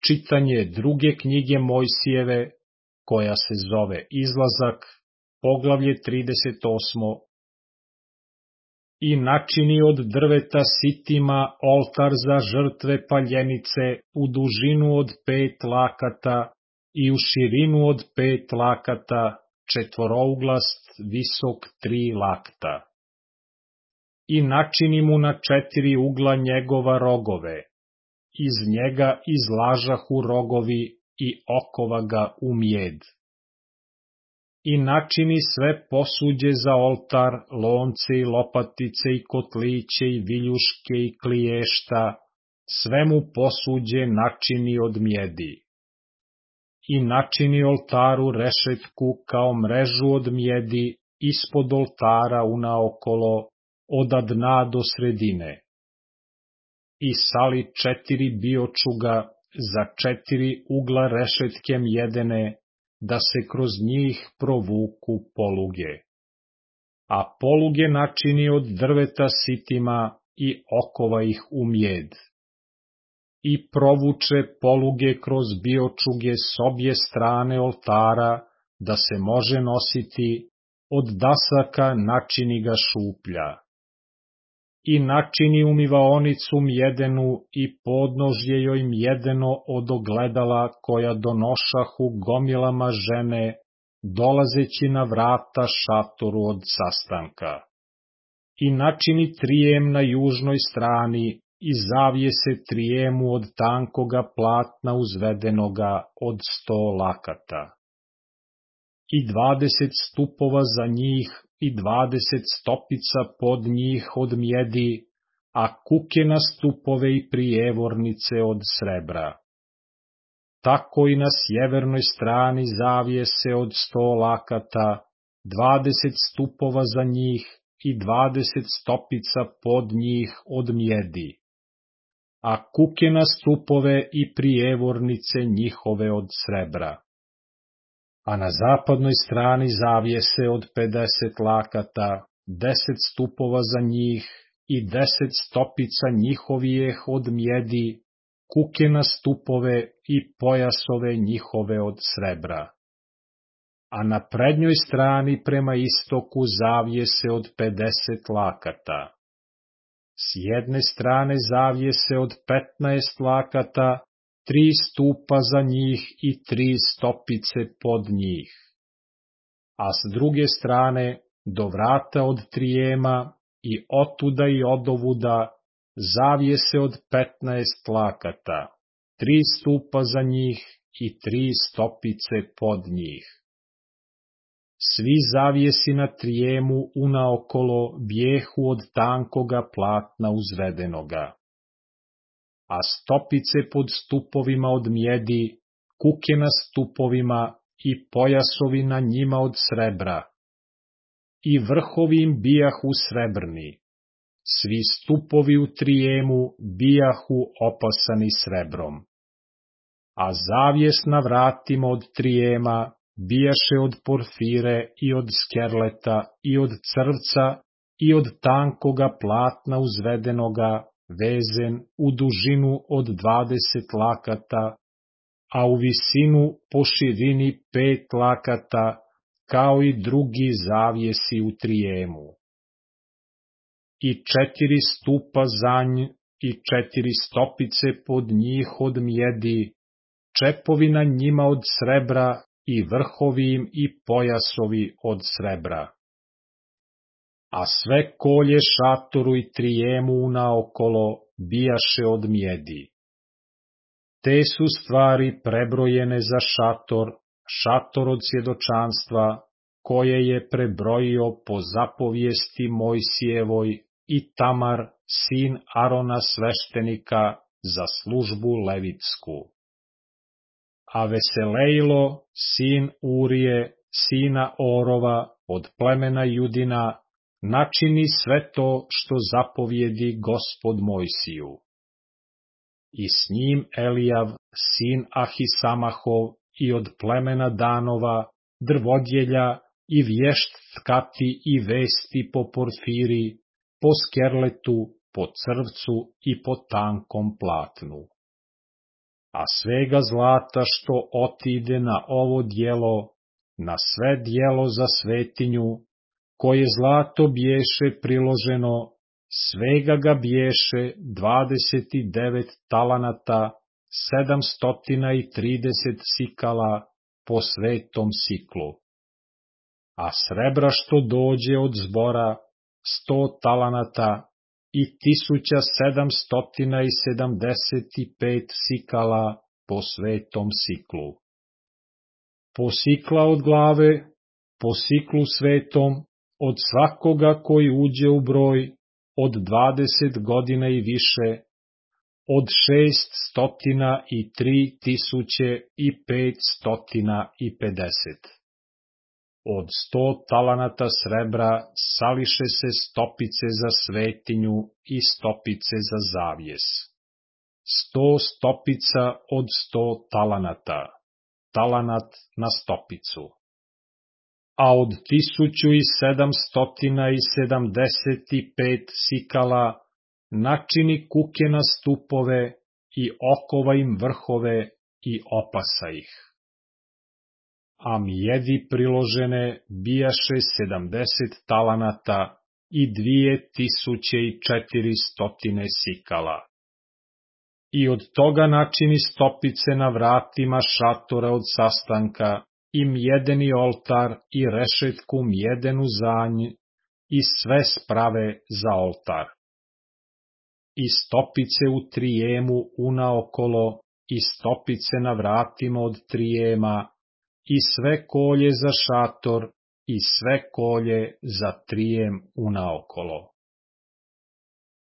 čitanje druge knjige Mojsijeve, koja se zove Izlazak, poglavlje 38. I načini od drveta sitima oltar za žrtve paljenice u dužinu od 5 lakata i u širinu od 5 lakata, četvorouglost, visok 3 lakta. I načini mu na 4 ugla njegova rogove, iz njega izlažahu rogovi i okova ga u mijed. I načini sve posuđe za oltar, lonce i lopatice i kotliće i viljuške i kliješta, sve mu posuđe načini od mjedi. I načini oltaru rešetku kao mrežu od mjedi ispod oltara unaokolo, od dna do sredine. I sali 4 biočuga za 4 ugla rešetke mjedene, da se kroz njih provuku poluge. A poluge načini od drveta sitima i okova ih u mijed. I provuče poluge kroz biočuge s obje strane oltara, da se može nositi, od dasaka načini ga šuplja. I načini umivaonicu mjedenu i podnožje joj mjedeno od ogledala koja donošahu gomilama žene, dolazeći na vrata šatoru od sastanka. I načini trijem na južnoj strani i zavijese trijemu od tankoga platna uzvedenoga od 100 lakata. I 20 stupova za njih i 20 stopica pod njih od mjedi, a kuke na stupove i prijevornice od srebra. Tako i na sjevernoj strani zavijese od 100 lakata, 20 stupova za njih i 20 stopica pod njih od mjedi, a kuke na stupove i prijevornice njihove od srebra. A na zapadnoj strani zavijese od 50 lakata, 10 stupova za njih i 10 stopica njihovijeh od mjedi, kuke na stupove i pojasove njihove od srebra. A na prednjoj strani prema istoku zavijese od 50 lakata. S jedne strane zavijese od 15 lakata, 3 stupa za njih i 3 stopice pod njih. A s druge strane, do vrata od trijema i otuda i odovuda, zavijese od 15 lakata, 3 stupa za njih i 3 stopice pod njih. Svi zavijesi na trijemu unaokolo bijehu od tankoga platna uzvedenoga. A stopice pod stupovima od mjedi, kuke na stupovima i pojasovi na njima od srebra. I vrhovi im bijahu srebrni, svi stupovi u trijemu bijahu opasani srebrom. A zavijes na vratima od trijema bijaše od porfire i od skerleta i od crvca i od tankoga platna uzvedenoga, vezen u dužinu od 20 lakata, a u visinu po širini 5 lakata, kao i drugi zavijesi u trijemu. I 4 stupa za nj i 4 stopice pod njih od mjedi, čepovi na njima od srebra i vrhovi im i pojasovi od srebra. A sve kolje šatoru i trijemu unaokolo bijaše od mjedi. Te su stvari prebrojene za šator od svjedočanstva, koje je prebrojio po zapovijesti Mojsijevoj i Tamar, sin Arona sveštenika, za službu levitsku. A Veselejlo, sin Urije, sina Orova, od plemena Judina, načini sve to što zapovjedi Gospod Mojsiju. I s njim Elijav, sin Ahisamahov, i od plemena Danova, drvodjelja i vješt tkati i vesti po porfiri, po skerletu, po crvcu i po tankom platnu. a svega zlata što otide na ovo djelo, na sve djelo za svetinju, koje zlato bješe priloženo, svega ga bješe 29 talanata, 730 sikala po svetom siklu. A srebra što dođe od zbora 100 talanata i 1775 sikala po svetom siklu. Po sikla od glave, po siklu svetom, od svakoga koji uđe u broj, od 20 godina i više, od 603.550. Od 100 talanata srebra sališe se stopice za svetinju i stopice za zavjes. 100 stopica od 100 talanata, talanat na stopicu. A od 1775 sikala načini kuke na stupove i okova im vrhove i opasa ih. A mjedi priložene bijaše 70 talanata i 2400 sikala. I od toga načini stopice na vratima šatora od sastanka i mjedeni oltar i rešetku mjedenu za nj i sve sprave za oltar. I stopice u trijemu unaokolo i stopice na vratima od trijema i sve kolje za šator i sve kolje za trijem unaokolo.